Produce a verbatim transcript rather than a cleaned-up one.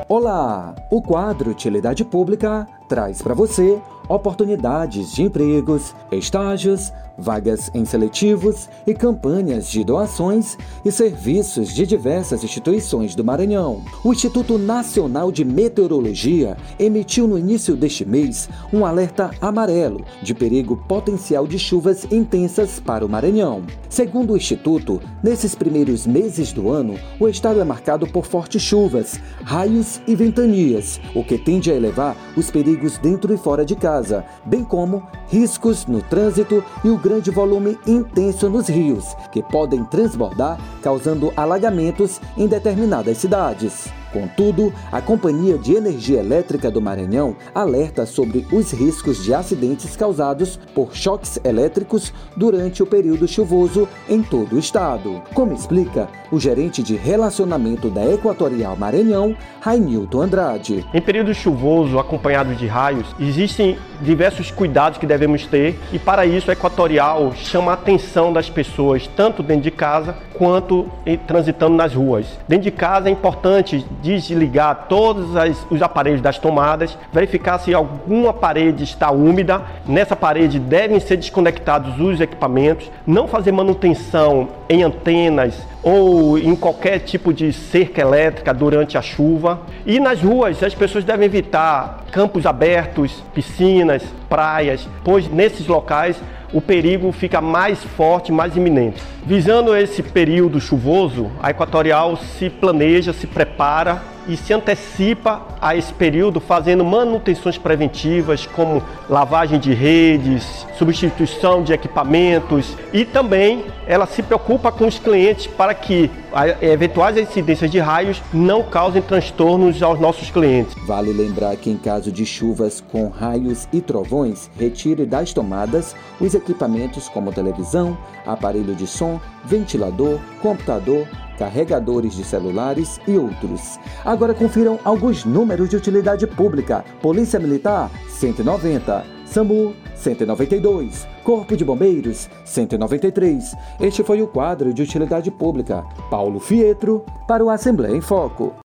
Olá! O quadro Utilidade Pública traz para você oportunidades de empregos, estágios, vagas em seletivos e campanhas de doações e serviços de diversas instituições do Maranhão. O Instituto Nacional de Meteorologia emitiu no início deste mês um alerta amarelo de perigo potencial de chuvas intensas para o Maranhão. Segundo o Instituto, nesses primeiros meses do ano, o estado é marcado por fortes chuvas, raios e ventanias, o que tende a elevar os perigos dentro e fora de casa, bem como riscos no trânsito e o grande volume intenso nos rios, que podem transbordar, causando alagamentos em determinadas cidades. Contudo, a Companhia de Energia Elétrica do Maranhão alerta sobre os riscos de acidentes causados por choques elétricos durante o período chuvoso em todo o estado. Como explica o gerente de relacionamento da Equatorial Maranhão, Rainilton Andrade. Em período chuvoso acompanhado de raios, existem diversos cuidados que devemos ter e para isso a Equatorial chama a atenção das pessoas, tanto dentro de casa quanto transitando nas ruas. Dentro de casa é importante desligar todos as, os aparelhos das tomadas, verificar se alguma parede está úmida. Nessa parede devem ser desconectados os equipamentos, não fazer manutenção em antenas ou em qualquer tipo de cerca elétrica durante a chuva. E nas ruas as pessoas devem evitar campos abertos, piscinas, praias, pois nesses locais o perigo fica mais forte, mais iminente. Visando esse período chuvoso, a Equatorial se planeja, se prepara e se antecipa a esse período fazendo manutenções preventivas como lavagem de redes, substituição de equipamentos e também ela se preocupa com os clientes para que eventuais incidências de raios não causem transtornos aos nossos clientes. Vale lembrar que em caso de chuvas com raios e trovões, retire das tomadas os equipamentos como televisão, aparelho de som, ventilador, computador, carregadores de celulares e outros. Agora confiram alguns números de utilidade pública. Polícia Militar, cento e noventa. SAMU, cento e noventa e dois. Corpo de Bombeiros, cento e noventa e três. Este foi o quadro de utilidade pública. Paulo Fietro, para o Assembleia em Foco.